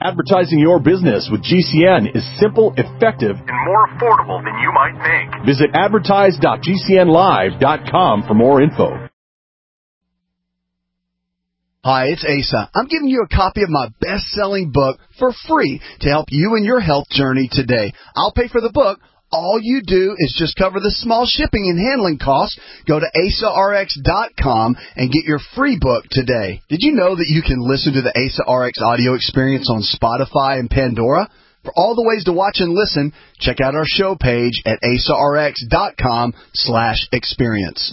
Advertising your business with GCN is simple, effective, and more affordable than you might think. Visit advertise.gcnlive.com for more info. Hi, it's Asa. I'm giving you a copy of my best-selling book for free to help you in your health journey today. I'll pay for the book. All you do is just cover the small shipping and handling costs. Go to AsaRx.com and get your free book today. Did you know that you can listen to the AsaRx audio experience on Spotify and Pandora? For all the ways to watch and listen, check out our show page at AsaRx.com/experience.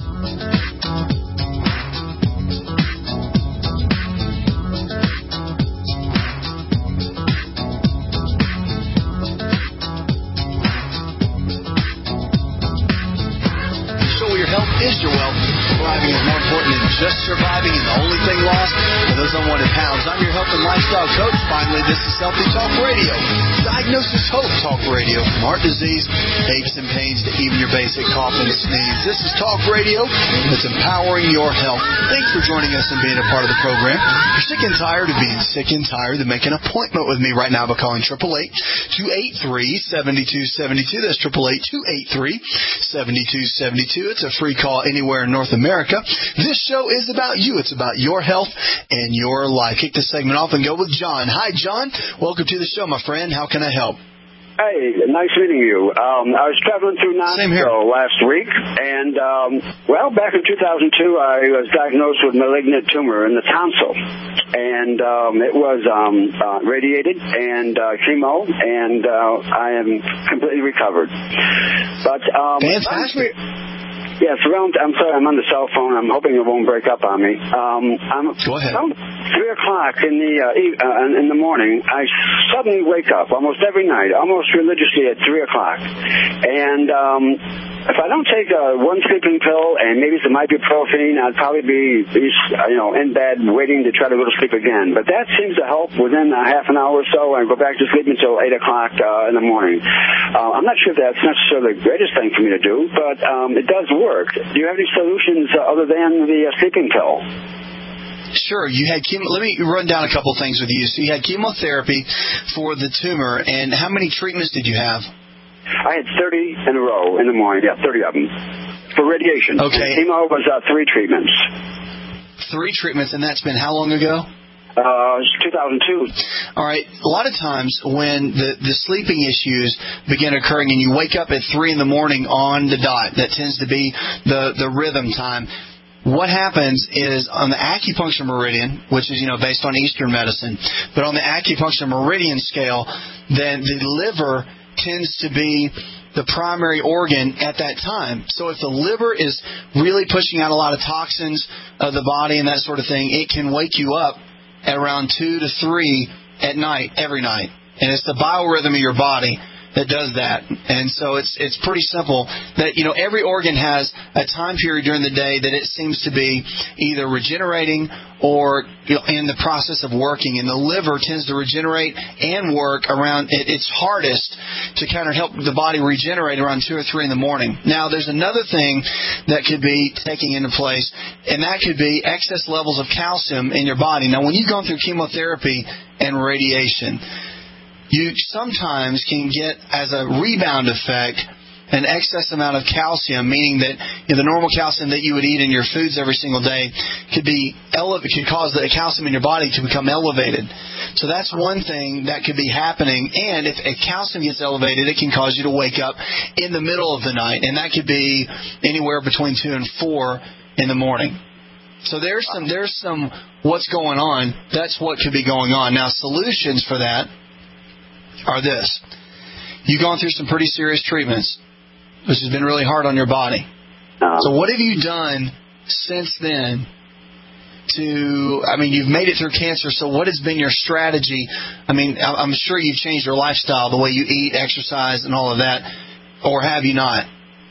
Is your wealth. Thriving is more important than just surviving, and the only thing lost are those unwanted pounds. I'm your health and lifestyle coach. Finally, this is Healthy Talk Radio. Diagnosis Hope Talk Radio. From heart disease, aches and pains, to even your basic cough and sneeze. This is Talk Radio that's empowering your health. Thanks for joining us and being a part of the program. If you're sick and tired of being sick and tired, then make an appointment with me right now by calling 888-283-7272. That's 888-283-7272. It's a free call anywhere in North America. This show is about you. It's about your health and your life. Kick the segment off and go with John. Hi, John. Welcome to the show, my friend. How can I help? Hey, nice meeting you. I was traveling through Knoxville last week, and, back in 2002, I was diagnosed with malignant tumor in the tonsil, and it was radiated and chemo, and I am completely recovered. But fantastic. Yes, I'm sorry, I'm on the cell phone. I'm hoping it won't break up on me. Go ahead. Around 3 o'clock in the morning, I suddenly wake up almost every night, almost religiously at 3 o'clock. And if I don't take one sleeping pill and maybe some ibuprofen, I'd probably be in bed waiting to try to go to sleep again. But that seems to help within a half an hour or so, and I go back to sleep until 8 o'clock in the morning. I'm not sure if that's necessarily the greatest thing for me to do, but it does work. Do you have any solutions other than the sleeping pill? Sure. You had let me run down a couple things with you. So you had chemotherapy for the tumor, and how many treatments did you have? I had 30 in a row in the morning. Yeah, 30 of them for radiation. Okay. And chemo was 3 treatments. 3 treatments, and that's been how long ago? 2002. All right. A lot of times when the sleeping issues begin occurring and you wake up at 3 in the morning on the dot, that tends to be the rhythm time. What happens is on the acupuncture meridian, which is, based on Eastern medicine, but on the acupuncture meridian scale, then the liver tends to be the primary organ at that time. So if the liver is really pushing out a lot of toxins of the body and that sort of thing, it can wake you up at around 2 to 3 at night, every night. And it's the biorhythm of your body that does that. And so it's pretty simple that, every organ has a time period during the day that it seems to be either regenerating or in the process of working. And the liver tends to regenerate and work around its hardest to kind of help the body regenerate around 2 or 3 in the morning. Now, there's another thing that could be taking into place, and that could be excess levels of calcium in your body. Now, when you've gone through chemotherapy and radiation, you sometimes can get, as a rebound effect, an excess amount of calcium, meaning that the normal calcium that you would eat in your foods every single day could cause the calcium in your body to become elevated. So that's one thing that could be happening. And if calcium gets elevated, it can cause you to wake up in the middle of the night, and that could be anywhere between 2 and 4 in the morning. So there's some what's going on. That's what could be going on. Now, solutions for that are this. You've gone through some pretty serious treatments, which has been really hard on your body. So what have you done since then you've made it through cancer, so what has been your strategy? I'm sure you've changed your lifestyle, the way you eat, exercise, and all of that, or have you not?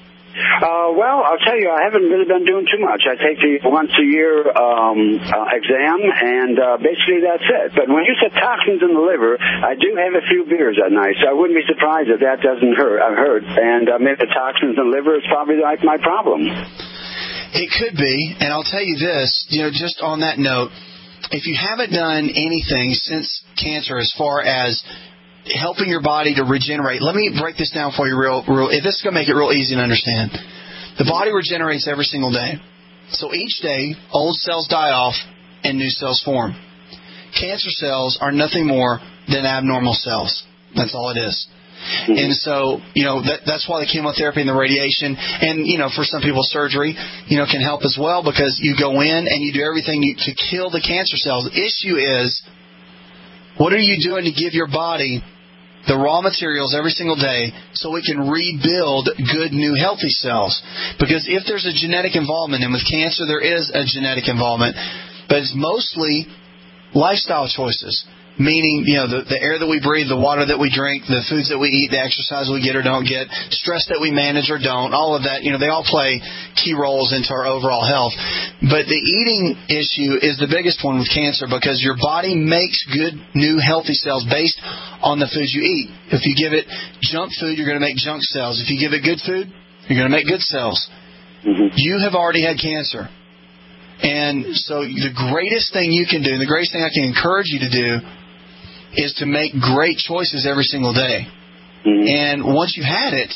I'll tell you, I haven't really been doing too much. I take the once-a-year exam, and basically that's it. But when you said toxins in the liver, I do have a few beers at night, so I wouldn't be surprised if that doesn't hurt. I've heard. And maybe the toxins in the liver is probably like my problem. It could be, and I'll tell you this, just on that note, if you haven't done anything since cancer as far as helping your body to regenerate, let me break this down for you real. This is going to make it real easy to understand. The body regenerates every single day. So each day, old cells die off and new cells form. Cancer cells are nothing more than abnormal cells. That's all it is. And so, that's why the chemotherapy and the radiation and, for some people surgery, can help as well, because you go in and you do everything to kill the cancer cells. The issue is, what are you doing to give your body the raw materials every single day so it can rebuild good, new, healthy cells? Because if there's a genetic involvement, and with cancer there is a genetic involvement, but it's mostly lifestyle choices. Meaning, the air that we breathe, the water that we drink, the foods that we eat, the exercise we get or don't get, stress that we manage or don't, all of that, they all play key roles into our overall health. But the eating issue is the biggest one with cancer, because your body makes good, new, healthy cells based on the foods you eat. If you give it junk food, you're going to make junk cells. If you give it good food, you're going to make good cells. Mm-hmm. You have already had cancer. And so the greatest thing you can do, and the greatest thing I can encourage you to do, is to make great choices every single day. Mm-hmm. And once you've had it,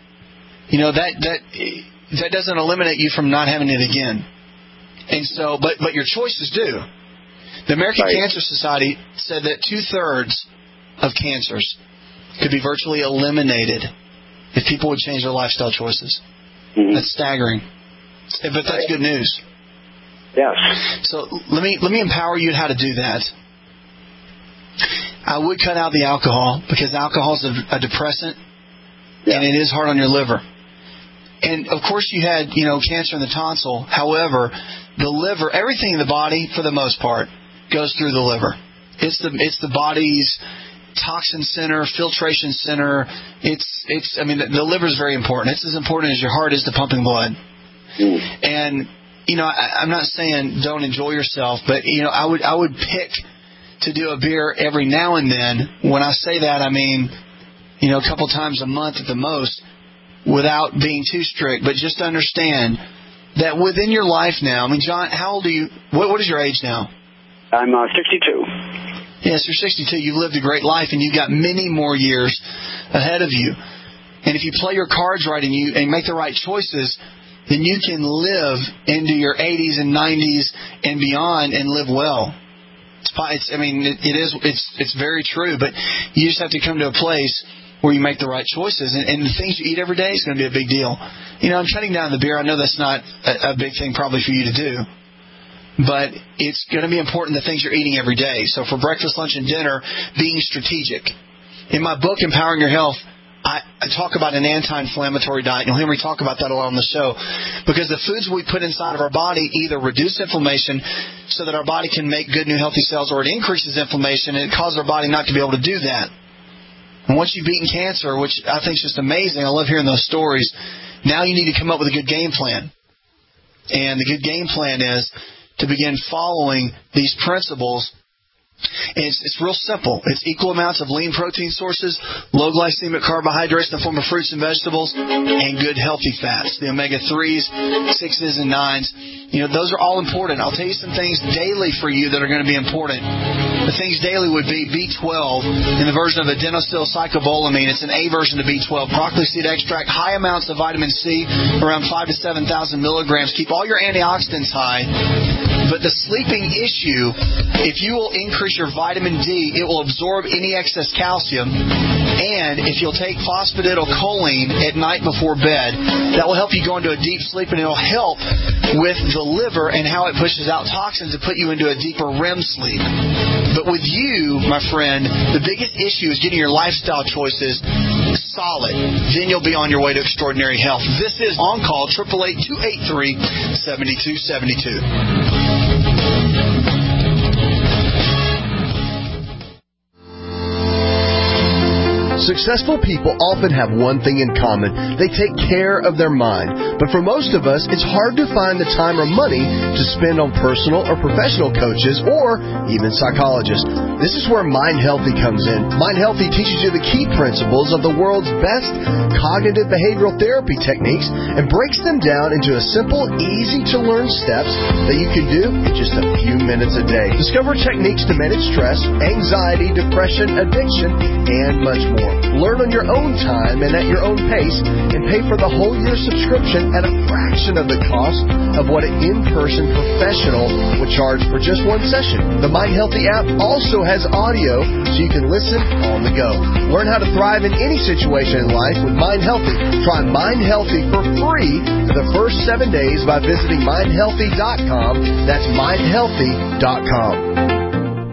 that doesn't eliminate you from not having it again. And so, but your choices do. The American Cancer Society said that 2/3 of cancers could be virtually eliminated if people would change their lifestyle choices. Mm-hmm. That's staggering. But that's good news. Yes. So let me empower you how to do that. I would cut out the alcohol, because alcohol is a depressant, and it is hard on your liver. And of course you had, cancer in the tonsil. However, the liver, everything in the body, for the most part, goes through the liver. It's the body's toxin center, filtration center. The liver is very important. It's as important as your heart is to pumping blood. And, I'm not saying don't enjoy yourself, but, I would pick to do a beer every now and then. When I say that, I mean, a couple times a month at the most, without being too strict. But just understand that within your life now, John, how old are you? What is your age now? I'm 62. Yes, you're 62. You've lived a great life, and you've got many more years ahead of you. And if you play your cards right and make the right choices, then you can live into your 80s and 90s and beyond and live well. It's very true, but you just have to come to a place where you make the right choices, and the things you eat every day is going to be a big deal. I'm cutting down the beer. I know that's not a big thing probably for you to do, but it's going to be important, the things you're eating every day. So for breakfast, lunch, and dinner, being strategic. In my book, Empowering Your Health, I talk about an anti-inflammatory diet. You'll hear me talk about that a lot on the show, because the foods we put inside of our body either reduce inflammation so that our body can make good, new, healthy cells, or it increases inflammation and it causes our body not to be able to do that. And once you've beaten cancer, which I think is just amazing, I love hearing those stories, now you need to come up with a good game plan. And the good game plan is to begin following these principles. It's real simple. It's equal amounts of lean protein sources, low glycemic carbohydrates in the form of fruits and vegetables, and good healthy fats, the omega-3s, 6s, and 9s. Those are all important. I'll tell you some things daily for you that are going to be important. The things daily would be B12 in the version of adenosylcycobolamine. It's an A version of B12. Broccoli seed extract, high amounts of vitamin C, around 5,000 to 7,000 milligrams. Keep all your antioxidants high. But the sleeping issue, if you will increase your vitamin D, it will absorb any excess calcium. And if you'll take phosphatidylcholine at night before bed, that will help you go into a deep sleep, and it will help with the liver and how it pushes out toxins to put you into a deeper REM sleep. But with you, my friend, the biggest issue is getting your lifestyle choices solid. Then you'll be on your way to extraordinary health. This is On Call, 888-283-7272. Successful people often have one thing in common. They take care of their mind. But for most of us, it's hard to find the time or money to spend on personal or professional coaches or even psychologists. This is where Mind Healthy comes in. Mind Healthy teaches you the key principles of the world's best cognitive behavioral therapy techniques and breaks them down into a simple, easy-to-learn steps that you can do in just a few minutes a day. Discover techniques to manage stress, anxiety, depression, addiction, and much more. Learn on your own time and at your own pace, and pay for the whole year subscription at a fraction of the cost of what an in-person professional would charge for just one session. The Mind Healthy app also has audio so you can listen on the go. Learn how to thrive in any situation in life with Mind Healthy. Try Mind Healthy for free for the first 7 days by visiting mindhealthy.com. That's mindhealthy.com.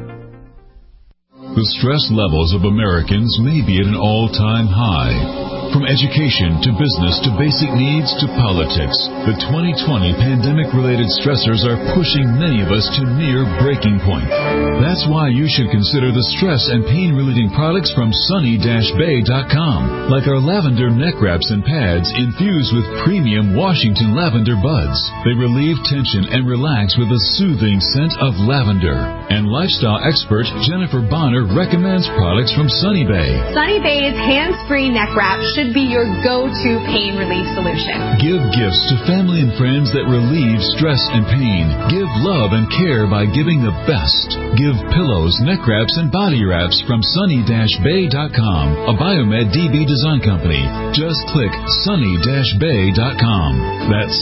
The stress levels of Americans may be at an all-time high. From education to business to basic needs to politics, the 2020 pandemic-related stressors are pushing many of us to near breaking point. That's why you should consider the stress and pain-relieving products from sunny-bay.com, like our lavender neck wraps and pads infused with premium Washington lavender buds. They relieve tension and relax with a soothing scent of lavender. And lifestyle expert Jennifer Bonner recommends products from Sunny Bay. Sunny Bay's hands-free neck wrap should be your go-to pain relief solution. Give gifts to family and friends that relieve stress and pain. Give love and care by giving the best. Give pillows, neck wraps, and body wraps from sunny-bay.com, a Biomed DB design company. Just click sunny-bay.com. That's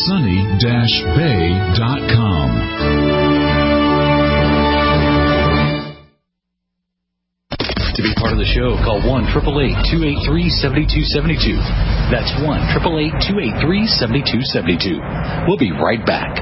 sunny-bay.com. To be part of the show, call 1-888-283-7272. That's 1-888-283-7272. We'll be right back.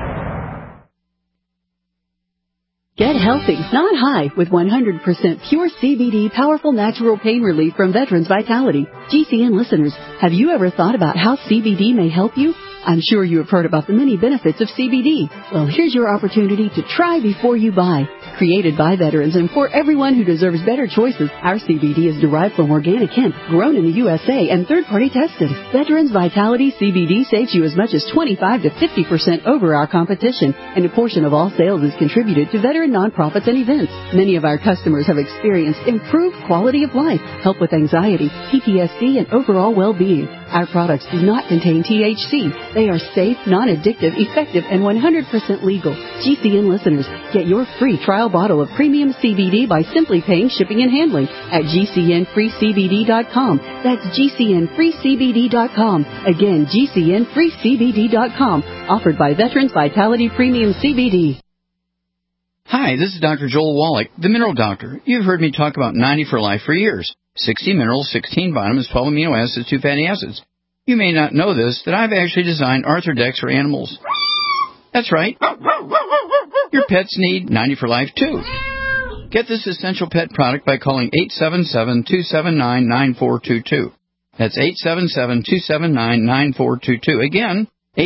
Get healthy, not high, with 100% pure CBD powerful natural pain relief from Veterans Vitality. GCN listeners, have you ever thought about how CBD may help you? I'm sure you have heard about the many benefits of CBD. Well, here's your opportunity to try before you buy. Created by veterans and for everyone who deserves better choices, our CBD is derived from organic hemp, grown in the USA, and third-party tested. Veterans Vitality CBD saves you as much as 25 to 50% over our competition, and a portion of all sales is contributed to veteran nonprofits and events. Many of our customers have experienced improved quality of life, help with anxiety, PTSD, and overall well-being. Our products do not contain THC. They are safe, non-addictive, effective, and 100% legal. GCN listeners, get your free trial bottle of premium CBD by simply paying shipping and handling at GCNFreeCBD.com. That's GCNFreeCBD.com. Again, GCNFreeCBD.com. Offered by Veterans Vitality Premium CBD. Hi, this is Dr. Joel Wallach, the Mineral Doctor. You've heard me talk about 90 for Life for years. 60 minerals, 16 vitamins, 12 amino acids, 2 fatty acids. You may not know this, that I've actually designed Arthrodex for animals. That's right. Your pets need 90 for Life, too. Get this essential pet product by calling 877-279-9422. That's 877-279-9422. Again,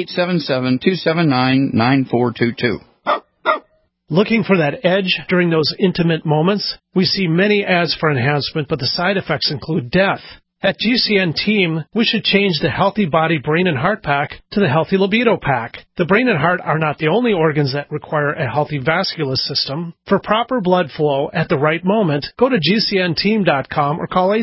877-279-9422. Looking for that edge during those intimate moments? We see many ads for enhancement, but the side effects include death. At GCN Team, we should change the Healthy Body Brain and Heart Pack to the Healthy Libido Pack. The brain and heart are not the only organs that require a healthy vascular system. For proper blood flow at the right moment, go to GCNteam.com or call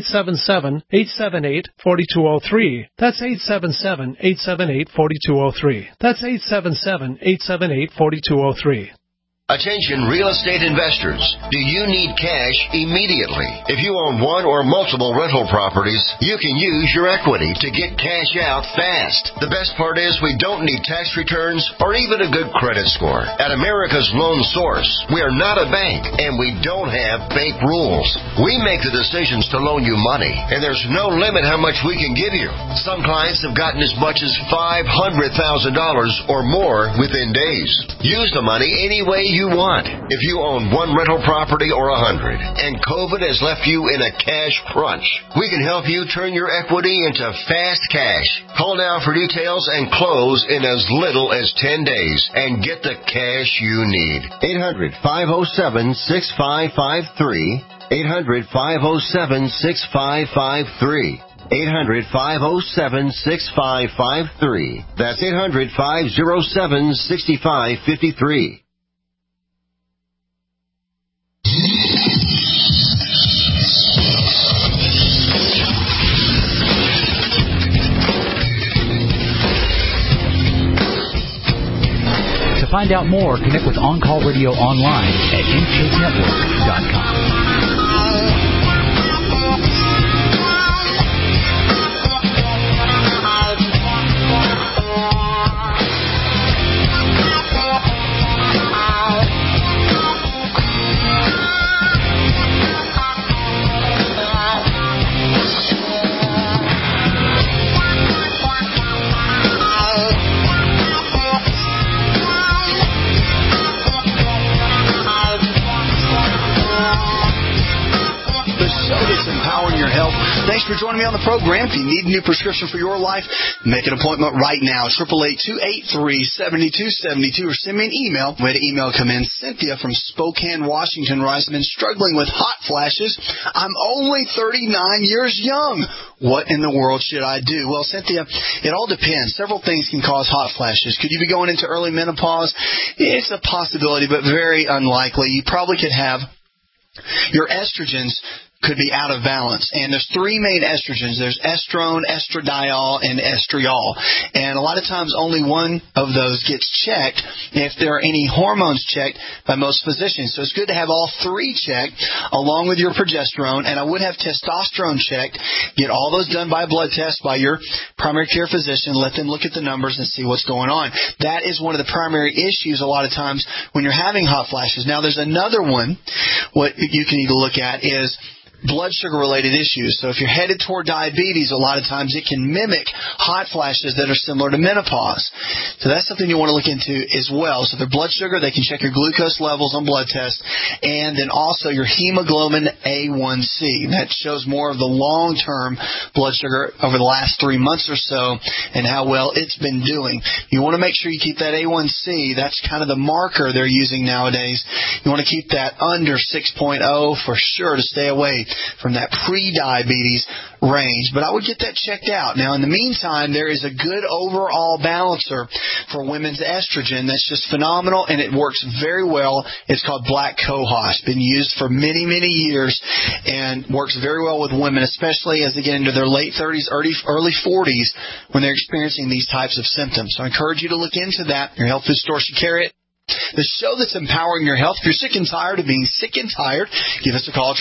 877-878-4203. That's 877-878-4203. That's 877-878-4203. Attention real estate investors. Do you need cash immediately? If you own one or multiple rental properties, you can use your equity to get cash out fast. The best part is we don't need tax returns or even a good credit score. At America's Loan Source, we are not a bank and we don't have bank rules. We make the decisions to loan you money, and there's no limit how much we can give you. Some clients have gotten as much as $500,000 or more within days. Use the money any way you want. If you own one rental property or 100 and COVID has left you in a cash crunch, we can help you turn your equity into fast cash. Call now for details and close in as little as 10 days and get the cash you need. 800-507-6553. 800-507-6553. 800-507-6553. That's 800-507-6553. To find out more, connect with On Call Radio online at InShapeNetwork.com. Thanks for joining me on the program. If you need a new prescription for your life, make an appointment right now. 888-283-7272 or send me an email. We had an email come in. Cynthia from Spokane, Washington writes, I've been struggling with hot flashes. I'm only 39 years young. What in the world should I do? Well, Cynthia, it all depends. Several things can cause hot flashes. Could you be going into early menopause? It's a possibility, but very unlikely. You probably could have your estrogens could be out of balance. And there's three main estrogens. There's estrone, estradiol, and estriol. And a lot of times only one of those gets checked if there are any hormones checked by most physicians. So it's good to have all three checked along with your progesterone. And I would have testosterone checked. Get all those done by a blood test by your primary care physician. Let them look at the numbers and see what's going on. That is one of the primary issues a lot of times when you're having hot flashes. Now there's another one. What you can need to look at is blood sugar related issues. So if you're headed toward diabetes, a lot of times it can mimic hot flashes that are similar to menopause. So that's something you want to look into as well. So their blood sugar, they can check your glucose levels on blood tests, and then also your hemoglobin A1C. That shows more of the long-term blood sugar over the last 3 months or so and how well it's been doing. You want to make sure you keep that A1C. That's kind of the marker they're using nowadays. You want to keep that under 6.0 for sure to stay away from that pre-diabetes range. But I would get that checked out. Now, in the meantime, there is a good overall balancer for women's estrogen that's just phenomenal, and it works very well. It's called Black Cohosh. Been used for many, many years and works very well with women, especially as they get into their late 30s, early 40s when they're experiencing these types of symptoms. So I encourage you to look into that. Your health food store should carry it. The show that's empowering your health. If you're sick and tired of being sick and tired, give us a call,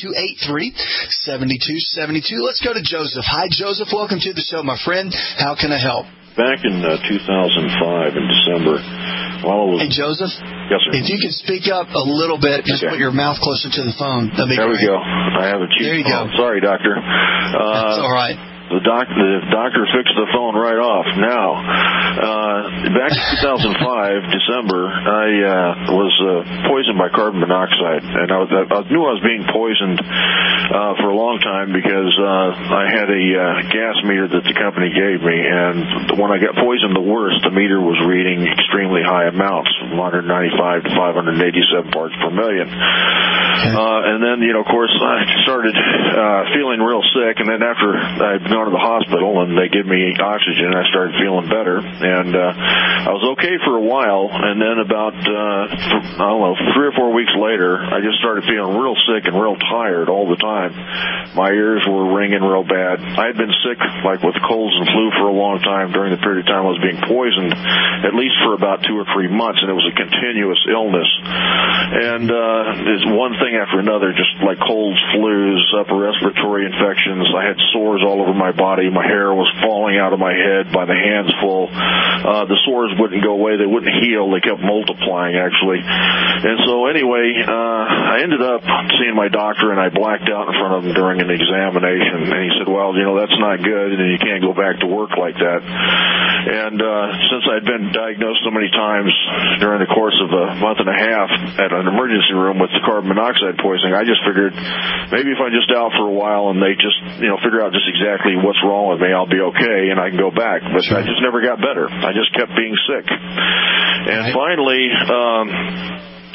888-283-7272. Let's go to Joseph. Hi, Joseph. Welcome to the show, my friend. How can I help? Back in 2005 in December, while I was... Hey, Joseph? Yes, sir. If you could speak up a little bit, just put your mouth closer to the phone. That'd be there great. We go. I have a cheap There you phone. go. Sorry, doctor. That's all right. The doctor fixed the phone right off. Now, back in 2005, December, I was poisoned by carbon monoxide, and I knew I was being poisoned for a long time because I had a gas meter that the company gave me, and when I got poisoned the worst, the meter was reading extremely high amounts, 195 to 587 parts per million. And then, of course, I started feeling real sick, and then after I'd gone to the hospital and they give me oxygen, I started feeling better, and I was okay for a while, and then about 3 or 4 weeks later, I just started feeling real sick and real tired all the time. My ears were ringing real bad. I had been sick like with colds and flu for a long time during the period of time I was being poisoned, at least for about 2 or 3 months, and it was a continuous illness, and it's one thing after another, just like colds, flus, upper respiratory infections. I had sores all over my body. My hair was falling out of my head by the handsful. The sores wouldn't go away. They wouldn't heal. They kept multiplying, actually. And so anyway, I ended up seeing my doctor, and I blacked out in front of him during an examination. And he said, well, that's not good, and you can't go back to work like that. And since I'd been diagnosed so many times during the course of a month and a half at an emergency room with the carbon monoxide poisoning, I just figured maybe if I'm just out for a while and they just, figure out just exactly what's wrong with me, I'll be okay and I can go back. But I just never got better. I just kept being sick. And finally,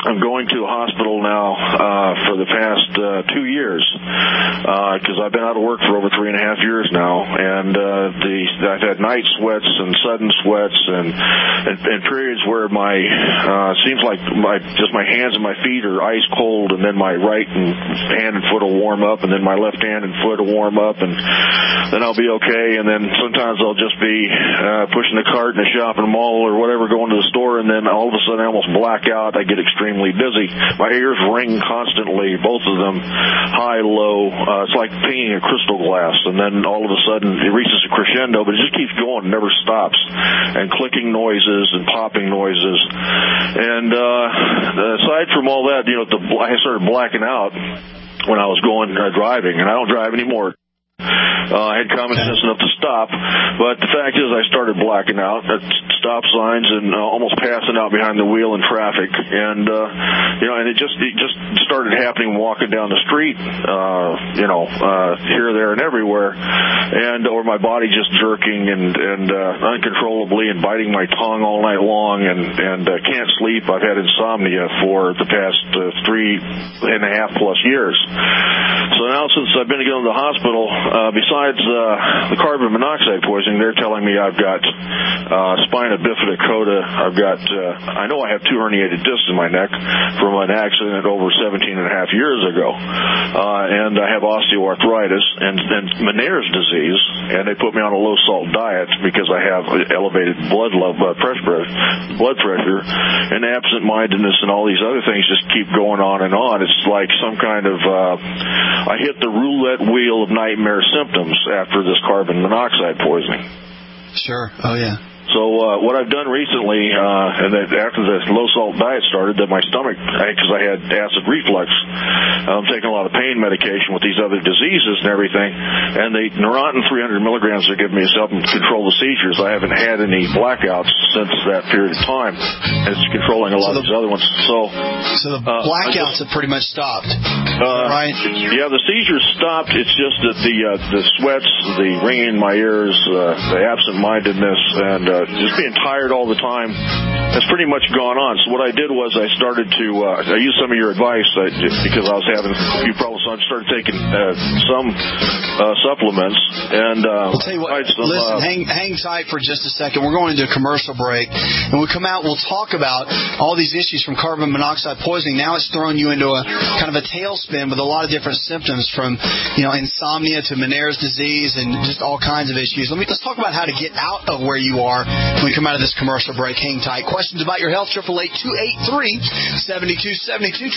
I'm going to a hospital now for the past 2 years because I've been out of work for over 3.5 years now, and I've had night sweats and sudden sweats and periods where my seems like my hands and my feet are ice cold, and then my right hand and foot will warm up, and then my left hand and foot will warm up, and then I'll be okay. And then sometimes I'll just be pushing the cart in a shopping mall or whatever, going to the store, and then all of a sudden I almost black out. I get extremely busy. My ears ring constantly, both of them, high, low. It's like painting a crystal glass, and then all of a sudden it reaches a crescendo, but it just keeps going, never stops. And clicking noises and popping noises. And aside from all that, I started blacking out when I was going driving, and I don't drive anymore. I had common sense enough to stop, but the fact is I started blacking out at stop signs and almost passing out behind the wheel in traffic, and and it just started happening walking down the street, here, there, and everywhere, or my body just jerking and uncontrollably and biting my tongue all night long, and can't sleep. I've had insomnia for the past 3.5+ years. So now since I've been going to the hospital, besides the carbon monoxide poisoning, they're telling me I've got spina bifida coda. I know I have 2 herniated discs in my neck from an accident over 17.5 years ago, and I have osteoarthritis and Meniere's disease, and they put me on a low salt diet because I have elevated blood pressure, and absent-mindedness, and all these other things just keep going on and on. It's like some kind of I hit the roulette wheel of nightmare symptoms after this carbon monoxide poisoning. Sure. Oh, yeah. So what I've done recently, and then after the low-salt diet started, that my stomach, because I had acid reflux, I'm taking a lot of pain medication with these other diseases and everything, and the Neurontin 300 milligrams they're giving me is helping control the seizures. I haven't had any blackouts since that period of time, and it's controlling a lot of these other ones. So the blackouts have pretty much stopped, right? Yeah, the seizures stopped. It's just that the sweats, the ringing in my ears, the absent-mindedness, and just being tired all the time, that's pretty much gone on. So what I did was I started to, I used some of your advice because I was having a few problems, so I started taking some supplements. And I'll tell you what, listen, hang tight for just a second. We're going into a commercial break. When we come out, we'll talk about all these issues from carbon monoxide poisoning. Now it's throwing you into a kind of a tailspin with a lot of different symptoms from, insomnia to Meniere's disease and just all kinds of issues. Let's talk about how to get out of where you are when we come out of this commercial break. Hang tight. Questions about your health, 888-283-7272,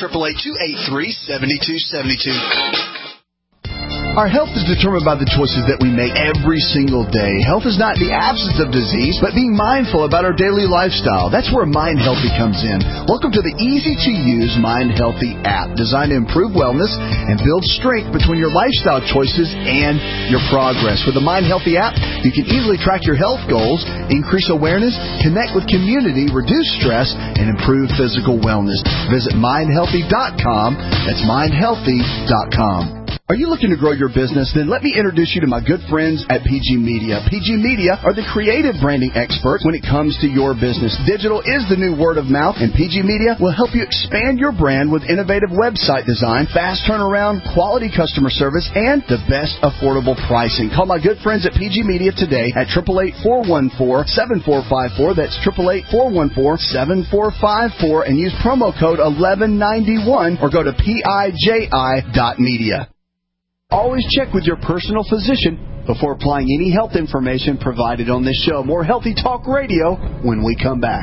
888-283-7272. Our health is determined by the choices that we make every single day. Health is not the absence of disease, but being mindful about our daily lifestyle. That's where Mind Healthy comes in. Welcome to the easy-to-use Mind Healthy app, designed to improve wellness and build strength between your lifestyle choices and your progress. With the Mind Healthy app, you can easily track your health goals, increase awareness, connect with community, reduce stress, and improve physical wellness. Visit mindhealthy.com. That's mindhealthy.com. Are you looking to grow your business? Then let me introduce you to my good friends at PG Media. PG Media are the creative branding experts when it comes to your business. Digital is the new word of mouth, and PG Media will help you expand your brand with innovative website design, fast turnaround, quality customer service, and the best affordable pricing. Call my good friends at PG Media today at 888-414-7454. That's 888-414-7454, and use promo code 1191 or go to PIJI.media. Always check with your personal physician before applying any health information provided on this show. More Healthy Talk Radio when we come back.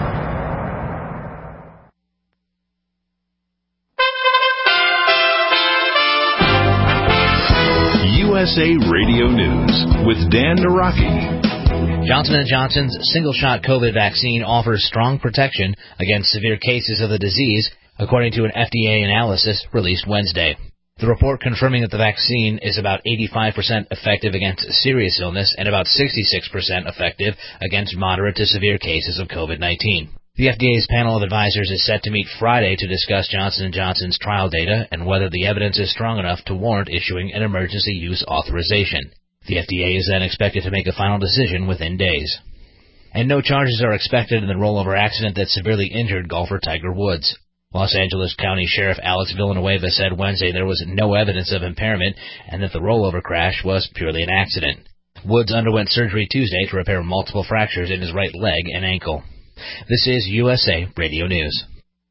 USA Radio News with Dan Naraki. Johnson & Johnson's single-shot COVID vaccine offers strong protection against severe cases of the disease, according to an FDA analysis released Wednesday. The report confirming that the vaccine is about 85% effective against serious illness and about 66% effective against moderate to severe cases of COVID-19. The FDA's panel of advisors is set to meet Friday to discuss Johnson & Johnson's trial data and whether the evidence is strong enough to warrant issuing an emergency use authorization. The FDA is then expected to make a final decision within days. And no charges are expected in the rollover accident that severely injured golfer Tiger Woods. Los Angeles County Sheriff Alex Villanueva said Wednesday there was no evidence of impairment and that the rollover crash was purely an accident. Woods underwent surgery Tuesday to repair multiple fractures in his right leg and ankle. This is USA Radio News.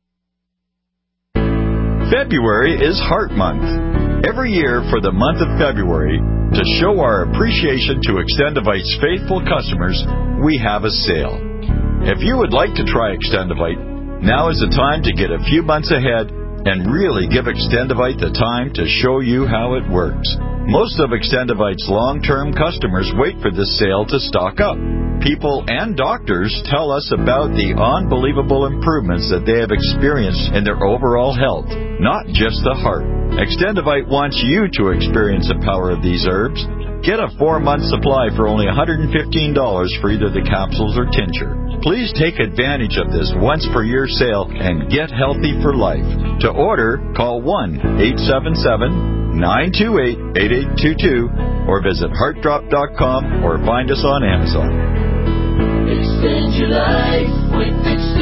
February is Heart Month. Every year for the month of February, to show our appreciation to Extendivite's faithful customers, we have a sale. If you would like to try Extendivite, now is the time to get a few months ahead and really give Extendivite the time to show you how it works. Most of Extendivite's long-term customers wait for this sale to stock up. People and doctors tell us about the unbelievable improvements that they have experienced in their overall health, not just the heart. Extendivite wants you to experience the power of these herbs. Get a 4-month supply for only $115 for either the capsules or tincture. Please take advantage of this once-per-year sale and get healthy for life. To order, call 1-877-928-8822 or visit heartdrop.com or find us on Amazon. Extend your life with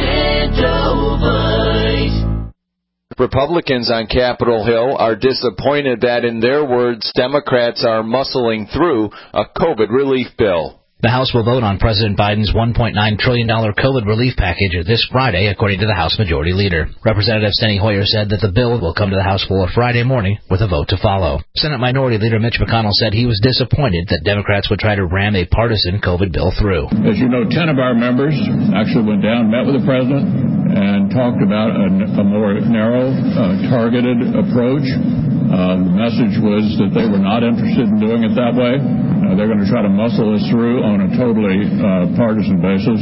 Extendovite. Republicans on Capitol Hill are disappointed that, in their words, Democrats are muscling through a COVID relief bill. The House will vote on President Biden's $1.9 trillion COVID relief package this Friday, according to the House Majority Leader. Representative Steny Hoyer said that the bill will come to the House floor Friday morning with a vote to follow. Senate Minority Leader Mitch McConnell said he was disappointed that Democrats would try to ram a partisan COVID bill through. As you know, 10 of our members actually went down, met with the president, and talked about a more narrow, targeted approach. The message was that they were not interested in doing it that way. They're going to try to muscle us through on a totally partisan basis.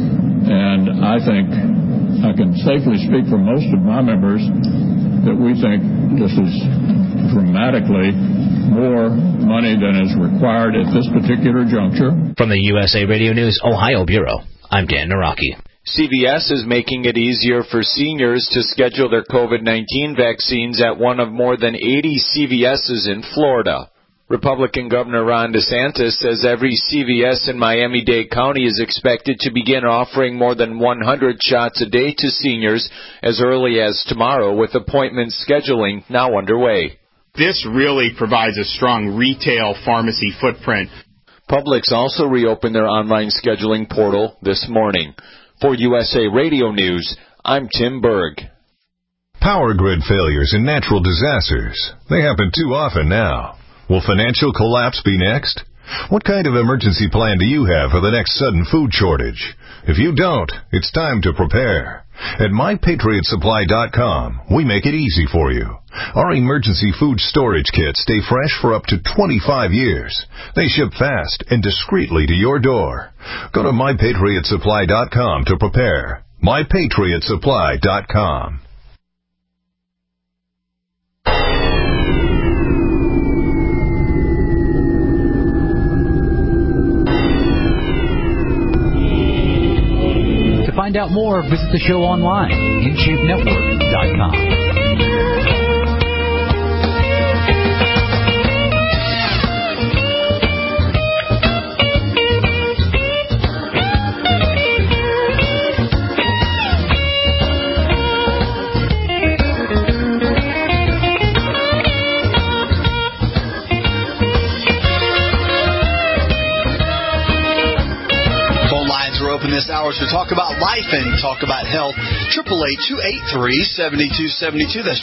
And I think I can safely speak for most of my members that we think this is dramatically more money than is required at this particular juncture. From the USA Radio News Ohio Bureau, I'm Dan Naraki. CVS is making it easier for seniors to schedule their COVID-19 vaccines at one of more than 80 CVS's in Florida. Republican Governor Ron DeSantis says every CVS in Miami-Dade County is expected to begin offering more than 100 shots a day to seniors as early as tomorrow, with appointment scheduling now underway. This really provides a strong retail pharmacy footprint. Publix also reopened their online scheduling portal this morning. For USA Radio News, I'm Tim Berg. Power grid failures and natural disasters. They happen too often now. Will financial collapse be next? What kind of emergency plan do you have for the next sudden food shortage? If you don't, it's time to prepare. At MyPatriotSupply.com, we make it easy for you. Our emergency food storage kits stay fresh for up to 25 years. They ship fast and discreetly to your door. Go to MyPatriotSupply.com to prepare. MyPatriotSupply.com. To find out more, visit the show online, InShapeNetwork.com. This hour to talk about life and talk about health. 888-283-7272. That's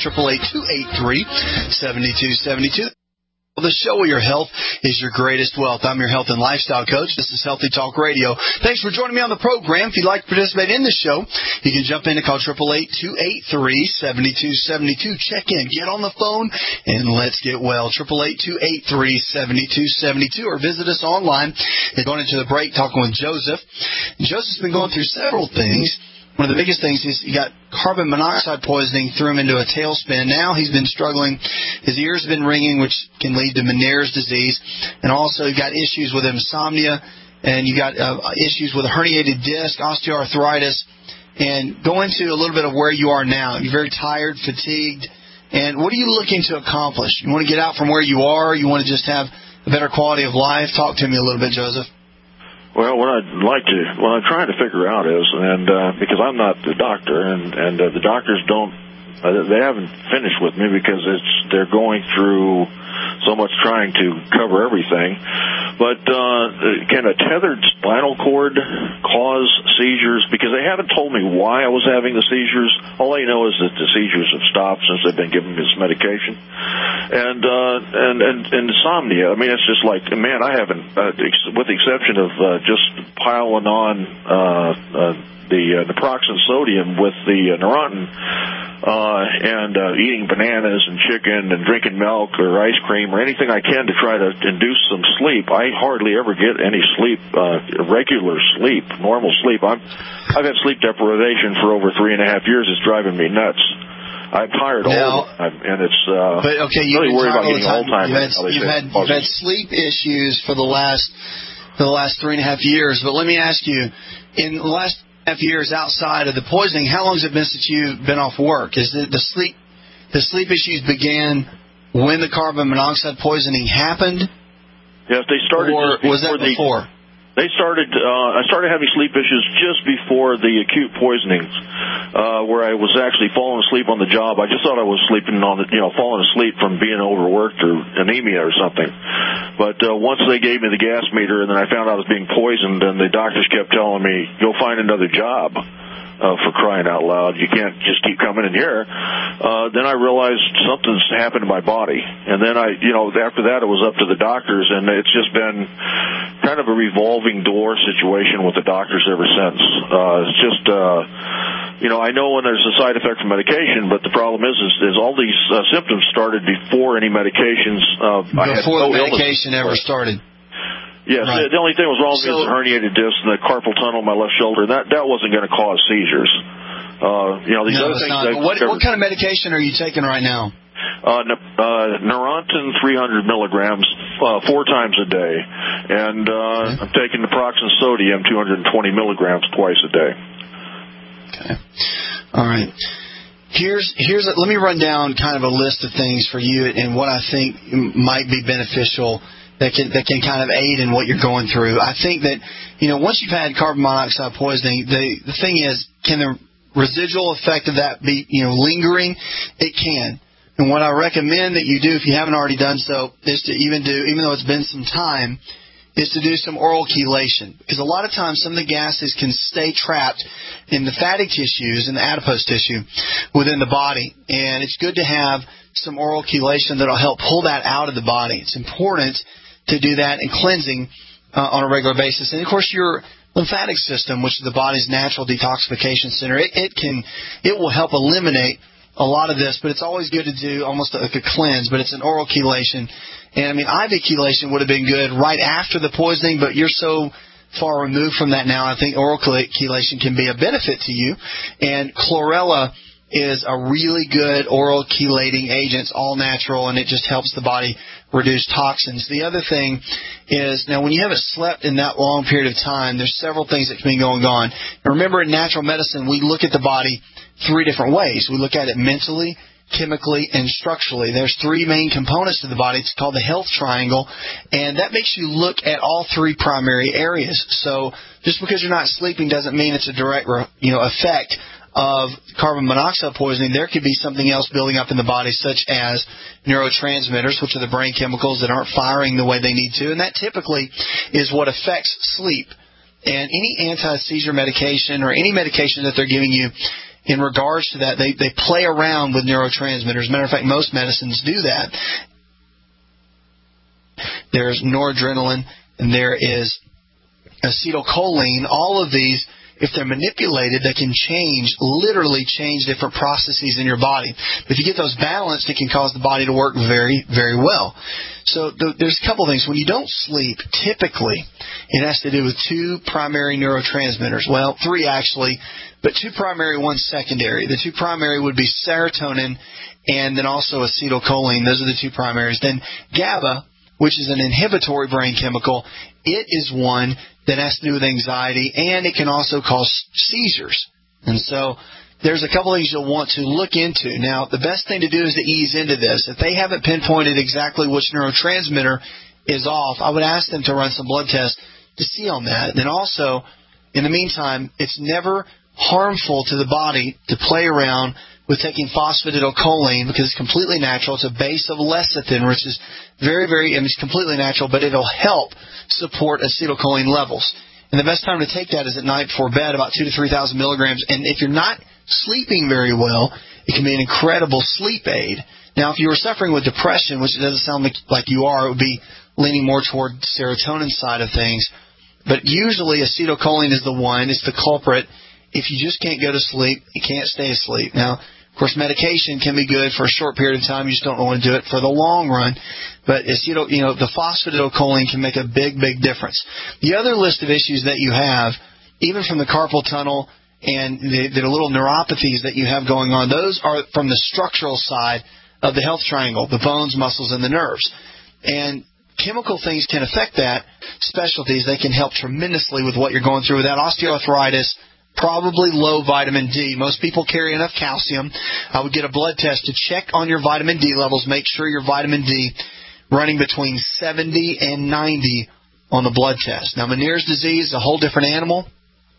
888-283-7272. The show where your health is your greatest wealth. I'm your health and lifestyle coach. This is Healthy Talk Radio. Thanks for joining me on the program. If you'd like to participate in the show, you can jump in and call 888-283-7272. Check in, get on the phone, and let's get well. 888-283-7272, or visit us online. Going into the break, talking with Joseph. Joseph's been going through several things. One of the biggest things is he got carbon monoxide poisoning, threw him into a tailspin. Now he's been struggling. His ears have been ringing, which can lead to Meniere's disease. And also you got issues with insomnia, and you got issues with a herniated disc, osteoarthritis. And go into a little bit of where you are now. You're very tired, fatigued. And what are you looking to accomplish? You want to get out from where you are? You want to just have a better quality of life? Talk to me a little bit, Joseph. Well, what I'm trying to figure out is, and because I'm not the doctor, and the doctors don't They haven't finished with me because they're going through so much trying to cover everything. But can a tethered spinal cord cause seizures? Because they haven't told me why I was having the seizures. All I know is that the seizures have stopped since they've been giving me this medication. And insomnia. I mean, it's just like, man, I haven't, with the exception of just piling on the naproxen sodium with the Neurontin, and eating bananas and chicken and drinking milk or ice cream or anything I can to try to induce some sleep. I hardly ever get any sleep, regular sleep, normal sleep. I've had sleep deprivation for over 3.5 years. It's driving me nuts. I'm tired all the time, and it's but okay, you've really been worried about tired all the getting time. You've had sleep issues for the last 3.5 years. But let me ask you, in the last half years outside of the poisoning, how long has it been since you've been off work? Is it the sleep issues began when the carbon monoxide poisoning happened? Yes, they started. Or was that before? They started. I started having sleep issues just before the acute poisonings, where I was actually falling asleep on the job. I just thought I was sleeping on the, falling asleep from being overworked or anemia or something. But once they gave me the gas meter, and then I found out I was being poisoned, and the doctors kept telling me, "Go find another job." For crying out loud, you can't just keep coming in here. Then I realized something's happened to my body, and then after that it was up to the doctors, and it's just been kind of a revolving door situation with the doctors ever since. It's just, I know when there's a side effect from medication, but the problem is all these symptoms started before any medications. Before the medication ever started. Yes, right. The only thing that was wrong with me is the herniated disc and the carpal tunnel in my left shoulder. That wasn't going to cause seizures. These other things. What kind of medication are you taking right now? Neurontin 300 milligrams 4 times a day, and I'm taking naproxen sodium 220 milligrams twice a day. Okay. All right. Let me run down kind of a list of things for you and what I think might be beneficial that can kind of aid in what you're going through. I think that, once you've had carbon monoxide poisoning, the thing is, can the residual effect of that be, lingering? It can. And what I recommend that you do, if you haven't already done so, is to even though it's been some time, is to do some oral chelation. Because a lot of times some of the gases can stay trapped in the fatty tissues and the adipose tissue within the body. And it's good to have some oral chelation that will help pull that out of the body. It's important to do that and cleansing on a regular basis. And, of course, your lymphatic system, which is the body's natural detoxification center, it will help eliminate a lot of this, but it's always good to do almost like a cleanse, but it's an oral chelation. And, IV chelation would have been good right after the poisoning, but you're so far removed from that now, I think oral chelation can be a benefit to you. And chlorella is a really good oral chelating agent. It's all natural, and it just helps the body reduce toxins. The other thing is, now when you haven't slept in that long period of time, there's several things that can be going on. And remember, in natural medicine, we look at the body 3 different ways. We look at it mentally, chemically, and structurally. There's 3 main components to the body. It's called the health triangle, and that makes you look at all 3 primary areas. So just because you're not sleeping doesn't mean it's a direct effect of carbon monoxide poisoning. There could be something else building up in the body, such as neurotransmitters, which are the brain chemicals that aren't firing the way they need to, and that typically is what affects sleep. And any anti-seizure medication or any medication that they're giving you in regards to that, they play around with neurotransmitters. As a matter of fact, most medicines do that. There's noradrenaline, and there is acetylcholine. All of these, if they're manipulated, they can literally change different processes in your body. But if you get those balanced, it can cause the body to work very, very well. So there's a couple of things. When you don't sleep, typically, it has to do with 2 primary neurotransmitters. Well, 3 actually, but 2 primary, 1 secondary. The 2 primary would be serotonin and then also acetylcholine. Those are the 2 primaries. Then GABA, which is an inhibitory brain chemical, it is one that has to do with anxiety, and it can also cause seizures. And so there's a couple of things you'll want to look into. Now, the best thing to do is to ease into this. If they haven't pinpointed exactly which neurotransmitter is off, I would ask them to run some blood tests to see on that. And then also, in the meantime, it's never harmful to the body to play around with taking phosphatidylcholine because it's completely natural. It's a base of lecithin, which is it's completely natural, but it'll help support acetylcholine levels. And the best time to take that is at night before bed, about 2,000 to 3,000 milligrams. And if you're not sleeping very well, it can be an incredible sleep aid. Now, if you were suffering with depression, which it doesn't sound like you are, it would be leaning more toward the serotonin side of things. But usually acetylcholine is the one. It's the culprit. If you just can't go to sleep, you can't stay asleep. Now, of course, medication can be good for a short period of time. You just don't want to do it for the long run. But the phosphatidylcholine can make a big, big difference. The other list of issues that you have, even from the carpal tunnel and the little neuropathies that you have going on, those are from the structural side of the health triangle, the bones, muscles, and the nerves. And chemical things can affect that. Specialties, they can help tremendously with what you're going through with that osteoarthritis. Probably low vitamin D. Most people carry enough calcium. I would get a blood test to check on your vitamin D levels. Make sure your vitamin D running between 70 and 90 on the blood test. Now, Meniere's disease is a whole different animal.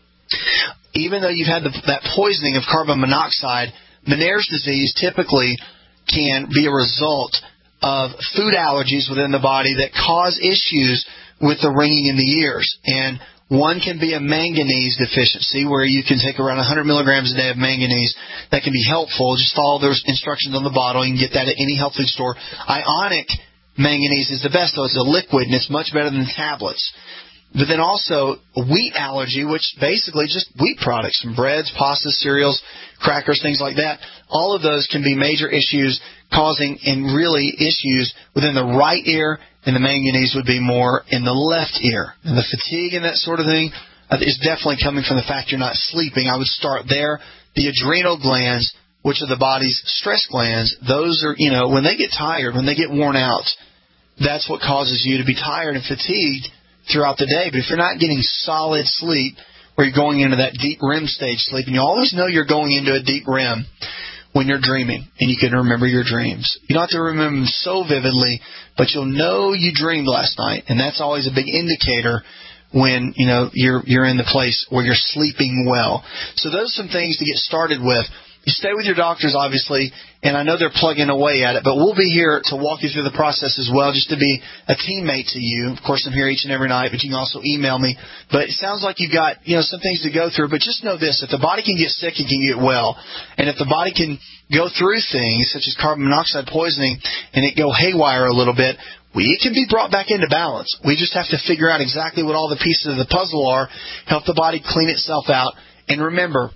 Even though you've had that poisoning of carbon monoxide, Meniere's disease typically can be a result of food allergies within the body that cause issues with the ringing in the ears. And one can be a manganese deficiency where you can take around 100 milligrams a day of manganese. That can be helpful. Just follow those instructions on the bottle. You can get that at any health food store. Ionic manganese is the best, though. It's a liquid, and it's much better than tablets. But then also wheat allergy, which basically just wheat products, from breads, pastas, cereals, crackers, things like that. All of those can be major issues causing and really issues within the right ear, and the manganese would be more in the left ear. And the fatigue and that sort of thing is definitely coming from the fact you're not sleeping. I would start there. The adrenal glands, which are the body's stress glands, those are, when they get tired, when they get worn out, that's what causes you to be tired and fatigued throughout the day. But if you're not getting solid sleep, or you're going into that deep REM stage sleep, and you always know you're going into a deep REM when you're dreaming, and you can remember your dreams. You don't have to remember them so vividly, but you'll know you dreamed last night, and that's always a big indicator when you're in the place where you're sleeping well. So those are some things to get started with. You stay with your doctors, obviously, and I know they're plugging away at it, but we'll be here to walk you through the process as well, just to be a teammate to you. Of course, I'm here each and every night, but you can also email me. But it sounds like you've got some things to go through, but just know this: if the body can get sick, it can get well. And if the body can go through things such as carbon monoxide poisoning and it go haywire a little bit, it can be brought back into balance. We just have to figure out exactly what all the pieces of the puzzle are, help the body clean itself out. And remember,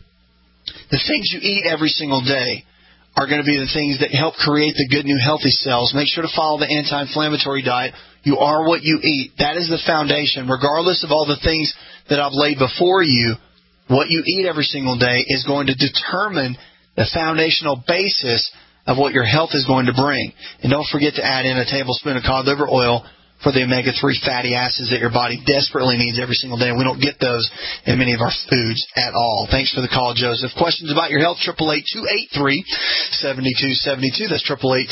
the things you eat every single day are going to be the things that help create the good new healthy cells. Make sure to follow the anti-inflammatory diet. You are what you eat. That is the foundation. Regardless of all the things that I've laid before you, what you eat every single day is going to determine the foundational basis of what your health is going to bring. And don't forget to add in a tablespoon of cod liver oil for the omega-3 fatty acids that your body desperately needs every single day. And we don't get those in many of our foods at all. Thanks for the call, Joseph. Questions about your health, 888-283-7272. That's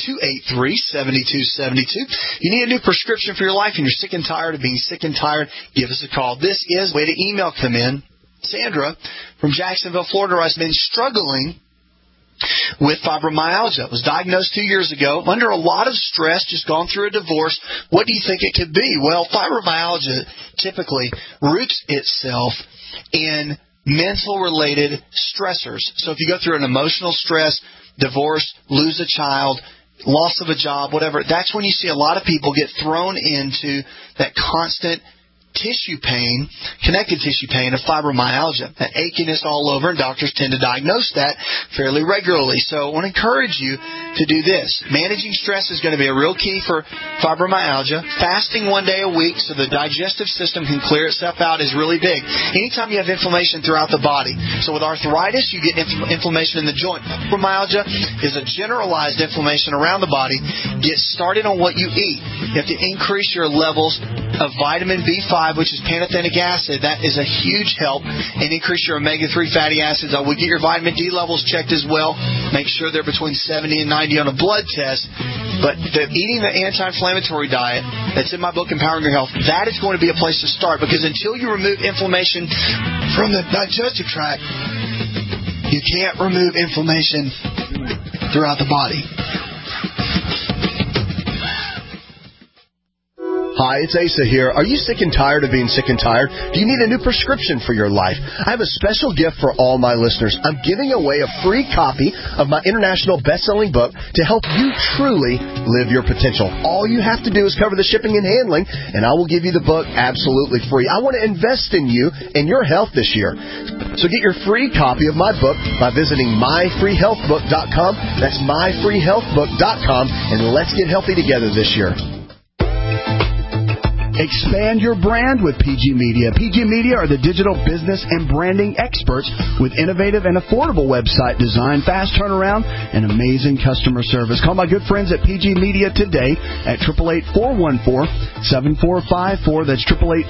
888-283-7272. You need a new prescription for your life and you're sick and tired of being sick and tired, give us a call. This is the way to email come in. Sandra from Jacksonville, Florida, has been struggling with fibromyalgia. Was diagnosed 2 years ago, under a lot of stress, just gone through a divorce. What do you think it could be? Well, fibromyalgia typically roots itself in mental-related stressors. So if you go through an emotional stress, divorce, lose a child, loss of a job, whatever, that's when you see a lot of people get thrown into that constant tissue pain, connective tissue pain of fibromyalgia. That achiness all over, and doctors tend to diagnose that fairly regularly. So I want to encourage you to do this. Managing stress is going to be a real key for fibromyalgia. Fasting 1 day a week so the digestive system can clear itself out is really big. Anytime you have inflammation throughout the body. So with arthritis, you get inflammation in the joint. Fibromyalgia is a generalized inflammation around the body. Get started on what you eat. You have to increase your levels of vitamin B5, which is pantothenic acid. That is a huge help. And increase your omega-3 fatty acids. I would get your vitamin D levels checked as well. Make sure they're between 70 and 90 on a blood test. But eating the anti-inflammatory diet that's in my book, Empowering Your Health, that is going to be a place to start. Because until you remove inflammation from the digestive tract, you can't remove inflammation throughout the body. Hi, it's Asa here. Are you sick and tired of being sick and tired? Do you need a new prescription for your life? I have a special gift for all my listeners. I'm giving away a free copy of my international best-selling book to help you truly live your potential. All you have to do is cover the shipping and handling, and I will give you the book absolutely free. I want to invest in you and your health this year. So get your free copy of my book by visiting myfreehealthbook.com. That's myfreehealthbook.com, and let's get healthy together this year. Expand your brand with PG Media. PG Media are the digital business and branding experts with innovative and affordable website design, fast turnaround, and amazing customer service. Call my good friends at PG Media today at 888-414-7454. That's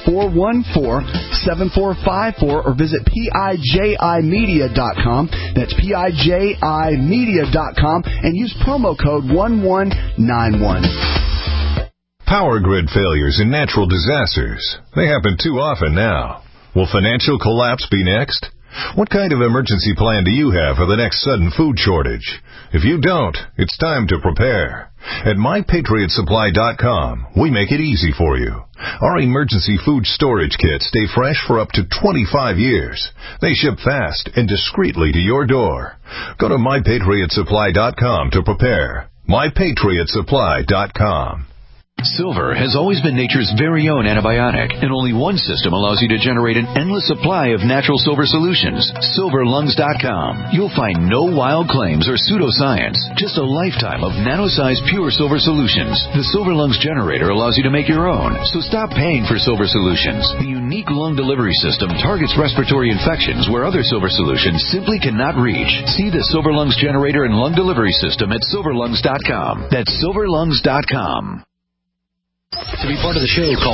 888-414-7454, or visit PIJImedia.com. That's PIJImedia.com, and use promo code 1191. Power grid failures and natural disasters. They happen too often now. Will financial collapse be next? What kind of emergency plan do you have for the next sudden food shortage? If you don't, it's time to prepare. At MyPatriotSupply.com, we make it easy for you. Our emergency food storage kits stay fresh for up to 25 years. They ship fast and discreetly to your door. Go to MyPatriotSupply.com to prepare. MyPatriotSupply.com. Silver has always been nature's very own antibiotic, and only one system allows you to generate an endless supply of natural silver solutions. SilverLungs.com. You'll find no wild claims or pseudoscience, just a lifetime of nano-sized pure silver solutions. The Silver Lungs generator allows you to make your own, so stop paying for silver solutions. The unique lung delivery system targets respiratory infections where other silver solutions simply cannot reach. See the Silver Lungs generator and lung delivery system at SilverLungs.com. That's SilverLungs.com. To be part of the show, call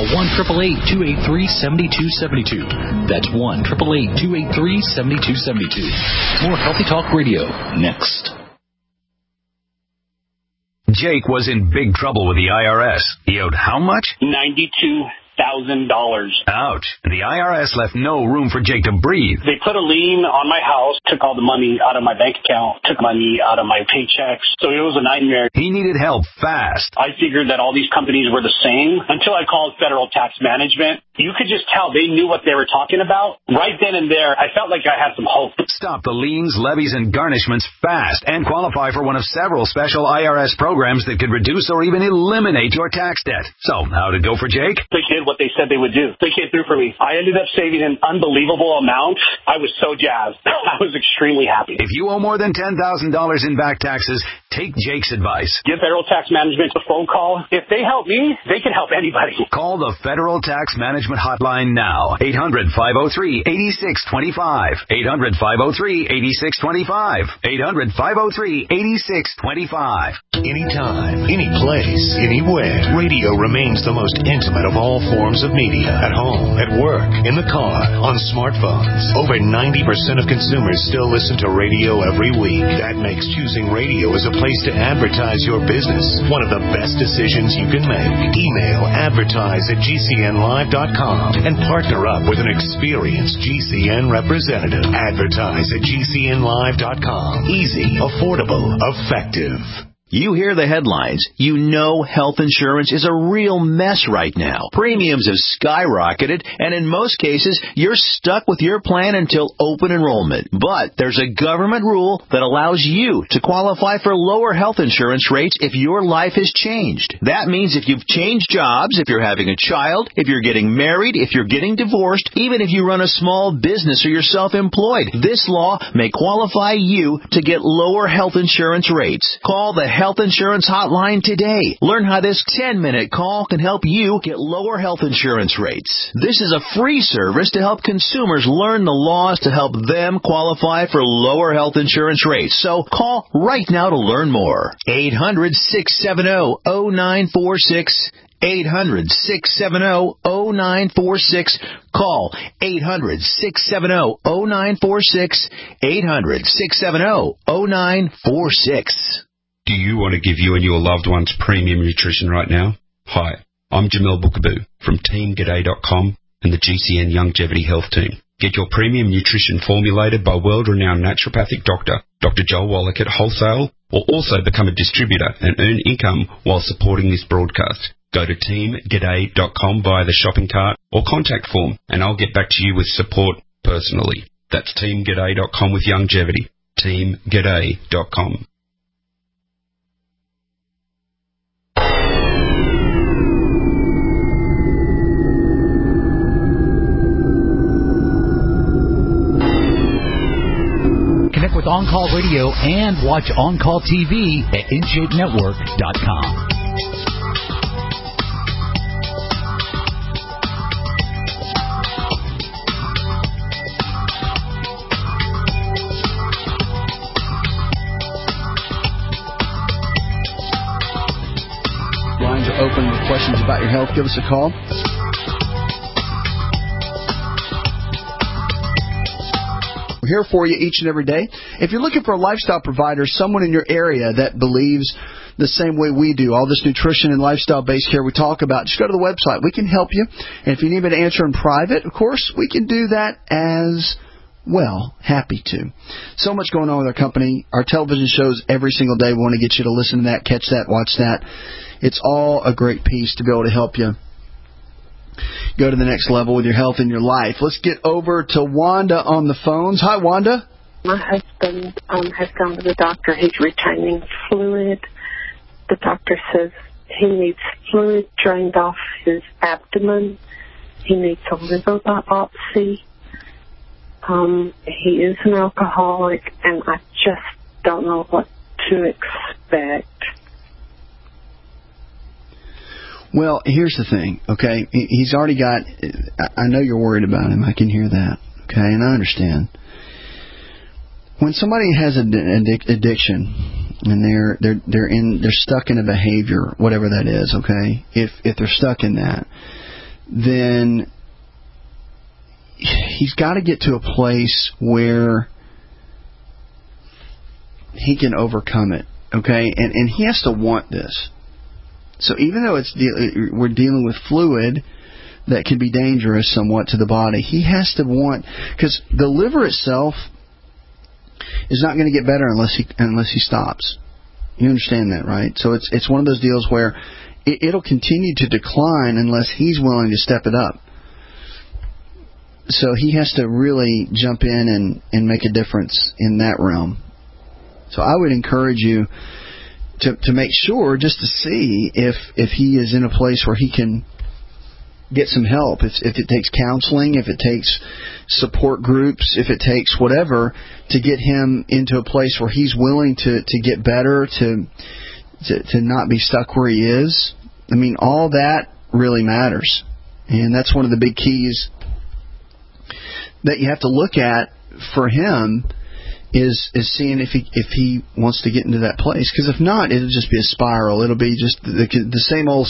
1-888-283-7272. That's 1-888-283-7272. More Healthy Talk Radio next. Jake was in big trouble with the IRS. He owed how much? $92,000. Ouch. The IRS left no room for Jake to breathe. They put a lien on my house, took all the money out of my bank account, took money out of my paychecks. So it was a nightmare. He needed help fast. I figured that all these companies were the same until I called Federal Tax Management. You could just tell they knew what they were talking about. Right then and there, I felt like I had some hope. Stop the liens, levies, and garnishments fast and qualify for one of several special IRS programs that could reduce or even eliminate your tax debt. So, how'd it go for Jake? They did what they said they would do. They came through for me. I ended up saving an unbelievable amount. I was so jazzed. I was extremely happy. If you owe more than $10,000 in back taxes, take Jake's advice. Give Federal Tax Management a phone call. If they help me, they can help anybody. Call the Federal Tax Management Hotline now. 800-503-8625. 800-503-8625. 800-503-8625. Anytime, any place, anywhere. Radio remains the most intimate of all forms of media. At home, at work, in the car, on smartphones. Over 90% of consumers still listen to radio every week. That makes choosing radio as a place to advertise your business one of the best decisions you can make. Email advertise@gcnlive.com and partner up with an experienced GCN representative. Advertise@gcnlive.com. Easy, affordable, effective. You hear the headlines. You know health insurance is a real mess right now. Premiums have skyrocketed, and in most cases, you're stuck with your plan until open enrollment. But there's a government rule that allows you to qualify for lower health insurance rates if your life has changed. That means if you've changed jobs, if you're having a child, if you're getting married, if you're getting divorced, even if you run a small business or you're self-employed, this law may qualify you to get lower health insurance rates. Call the Health Insurance Hotline today. Learn how this 10-minute call can help you get lower health insurance rates. This is a free service to help consumers learn the laws to help them qualify for lower health insurance rates. So call right now to learn more. 800-670-0946. 800-670-0946. Call 800-670-0946. 800-670-0946. Do you want to give you and your loved ones premium nutrition right now? Hi, I'm Jamel Bookaboo from TeamGaday.com and the GCN Longevity Health Team. Get your premium nutrition formulated by world-renowned naturopathic doctor, Dr. Joel Wallach at wholesale, or also become a distributor and earn income while supporting this broadcast. Go to teamg'day.com via the shopping cart or contact form, and I'll get back to you with support personally. That's teamg'day.com with Youngevity. teamg'day.com. Connect with On-Call Radio and watch On-Call TV at InShapeNetwork.com. Lines are open with questions about your health. Give us a call. We're here for you each and every day. If you're looking for a lifestyle provider, someone in your area that believes the same way we do, all this nutrition and lifestyle-based care we talk about, just go to the website. We can help you. And if you need me to answer in private, of course, we can do that as well. Happy to. So much going on with our company. Our television shows every single day. We want to get you to listen to that, catch that, watch that. It's all a great piece to be able to help you go to the next level with your health and your life. Let's get over to Wanda on the phones. Hi, Wanda. My husband has gone to the doctor. He's retaining fluid. The doctor says he needs fluid drained off his abdomen. He needs a liver biopsy. He is an alcoholic, and I just don't know what to expect. Well, here's the thing, okay? He's already got... I know you're worried about him. I can hear that, okay? And I understand. When somebody has an addiction and they're stuck in a behavior, whatever that is, okay? If they're stuck in that, then he's got to get to a place where he can overcome it, okay? And he has to want this. So even though we're dealing with fluid that can be dangerous somewhat to the body, he has to want, because the liver itself is not going to get better unless he stops. You understand that, right? So it's one of those deals where it'll continue to decline unless he's willing to step it up. So he has to really jump in and make a difference in that realm. So I would encourage you to make sure, just to see if he is in a place where he can get some help. If it takes counseling, if it takes support groups, if it takes whatever, to get him into a place where he's willing to get better, to not be stuck where he is. I mean, all that really matters. And that's one of the big keys that you have to look at for him, is seeing if he wants to get into that place. Because if not, it'll just be a spiral. It'll be just the same old.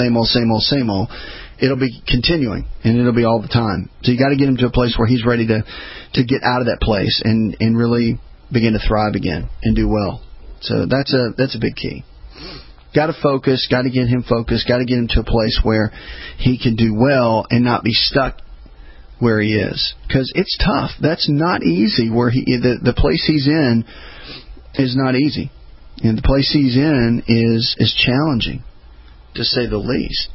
It'll be continuing, and it'll be all the time. So you got to get him to a place where he's ready to get out of that place and really begin to thrive again and do well. So that's a big key. Got to focus. Got to get him focused. Got to get him to a place where he can do well and not be stuck where he is, because it's tough. That's not easy. Where the place he's in is not easy, and the place he's in is challenging, to say the least.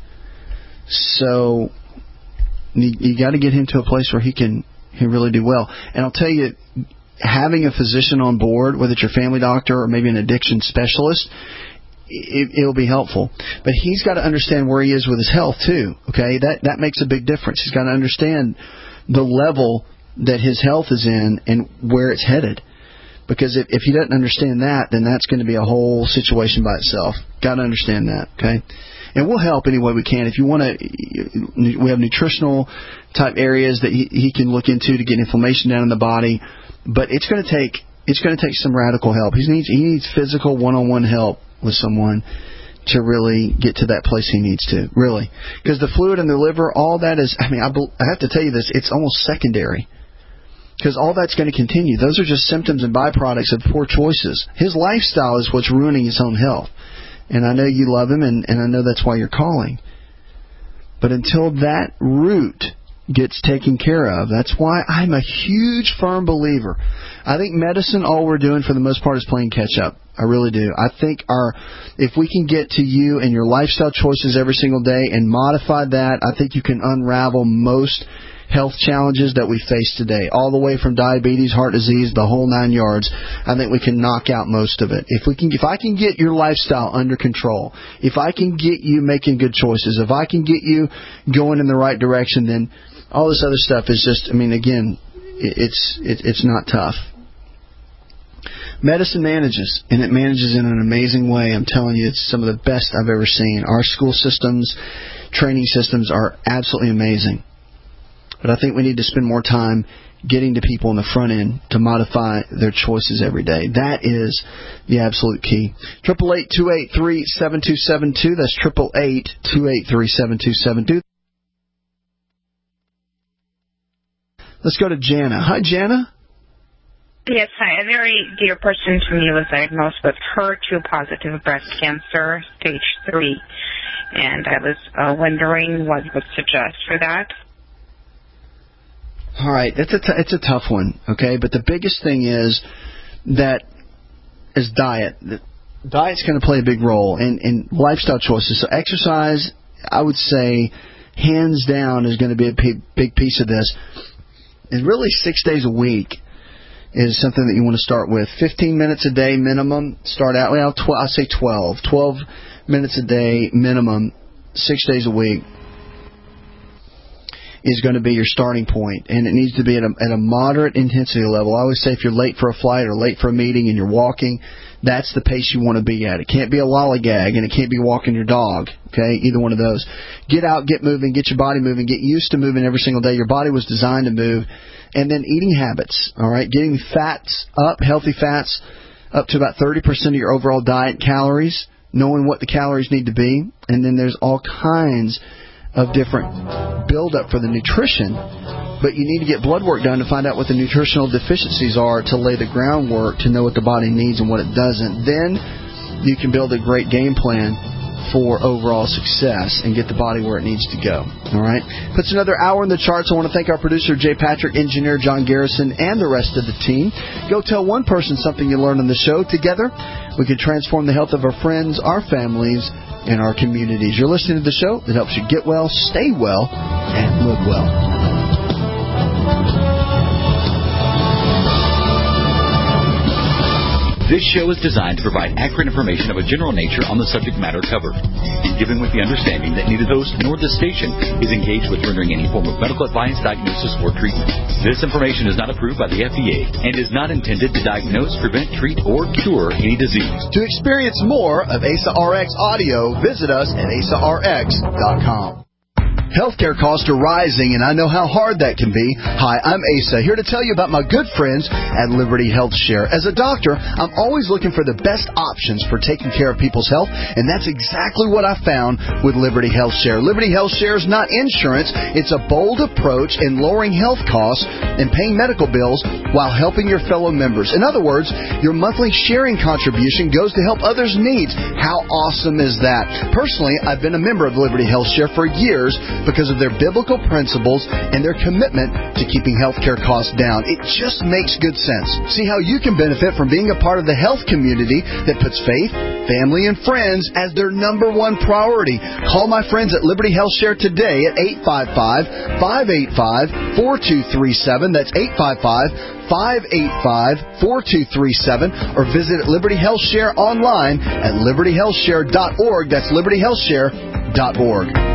So you got to get him to a place where he can really do well. And I'll tell you, having a physician on board, whether it's your family doctor or maybe an addiction specialist, it'll be helpful. But he's got to understand where he is with his health too. Okay, that makes a big difference. He's got to understand the level that his health is in and where it's headed. Because if he doesn't understand that, then that's going to be a whole situation by itself. Got to understand that. Okay, and we'll help any way we can. If you want to, we have nutritional type areas that he can look into to get inflammation down in the body. But it's going to take some radical help. He needs physical one-on-one help with someone to really get to that place he needs to, really. Because the fluid in the liver, all that is, I have to tell you this, it's almost secondary. Because all that's going to continue. Those are just symptoms and byproducts of poor choices. His lifestyle is what's ruining his own health. And I know you love him, and I know that's why you're calling. But until that root gets taken care of, that's why I'm a huge firm believer. I think medicine, all we're doing for the most part is playing catch up. I really do. I think if we can get to you and your lifestyle choices every single day and modify that, I think you can unravel most health challenges that we face today, all the way from diabetes, heart disease, the whole 9 yards. I think we can knock out most of it. If I can get your lifestyle under control, if I can get you making good choices, if I can get you going in the right direction, then all this other stuff is just, I mean, again, it's not tough. Medicine manages, and it manages in an amazing way. I'm telling you, it's some of the best I've ever seen. Our school systems, training systems are absolutely amazing. But I think we need to spend more time getting to people on the front end to modify their choices every day. That is the absolute key. 888-283-7272. That's 888-283-7272. Let's go to Jana. Hi, Jana. Yes, hi. A very dear person to me was diagnosed with HER2-positive breast cancer, stage 3. And I was wondering what you would suggest for that. All right, it's a tough one, okay? But the biggest thing is diet. Diet's going to play a big role in lifestyle choices. So exercise, I would say, hands down, is going to be a big piece of this. And really 6 days a week is something that you want to start with. 15 minutes a day minimum. Start out, well, I'll say 12. 12 minutes a day minimum, 6 days a week, is going to be your starting point. And it needs to be at a moderate intensity level. I always say if you're late for a flight or late for a meeting and you're walking, that's the pace you want to be at. It can't be a lollygag, and it can't be walking your dog, okay? Either one of those. Get out, get moving, get your body moving, get used to moving every single day. Your body was designed to move. And then eating habits, all right? Getting fats up, healthy fats, up to about 30% of your overall diet calories, knowing what the calories need to be. And then there's all kinds of different build-up for the nutrition, but you need to get blood work done to find out what the nutritional deficiencies are to lay the groundwork to know what the body needs and what it doesn't. Then you can build a great game plan for overall success and get the body where it needs to go. All right? Puts another hour in the charts. I want to thank our producer, Jay Patrick, engineer John Garrison, and the rest of the team. Go tell one person something you learned on the show. Together, we can transform the health of our friends, our families, and our communities. You're listening to the show that helps you get well, stay well, and live well. This show is designed to provide accurate information of a general nature on the subject matter covered, given with the understanding that neither the host nor the station is engaged with rendering any form of medical advice, diagnosis, or treatment. This information is not approved by the FDA and is not intended to diagnose, prevent, treat, or cure any disease. To experience more of ASA RX audio, visit us at asarx.com. Healthcare costs are rising, and I know how hard that can be. Hi, I'm Asa, here to tell you about my good friends at Liberty Health Share. As a doctor, I'm always looking for the best options for taking care of people's health, and that's exactly what I found with Liberty Health Share. Liberty Health Share is not insurance. It's a bold approach in lowering health costs and paying medical bills while helping your fellow members. In other words, your monthly sharing contribution goes to help others' needs. How awesome is that? Personally, I've been a member of Liberty Health Share for years, because of their biblical principles and their commitment to keeping healthcare costs down. It just makes good sense. See how you can benefit from being a part of the health community that puts faith, family, and friends as their number one priority. Call my friends at Liberty Health Share today at 855-585-4237. That's 855-585-4237, or visit Liberty Health Share online at libertyhealthshare.org. That's libertyhealthshare.org.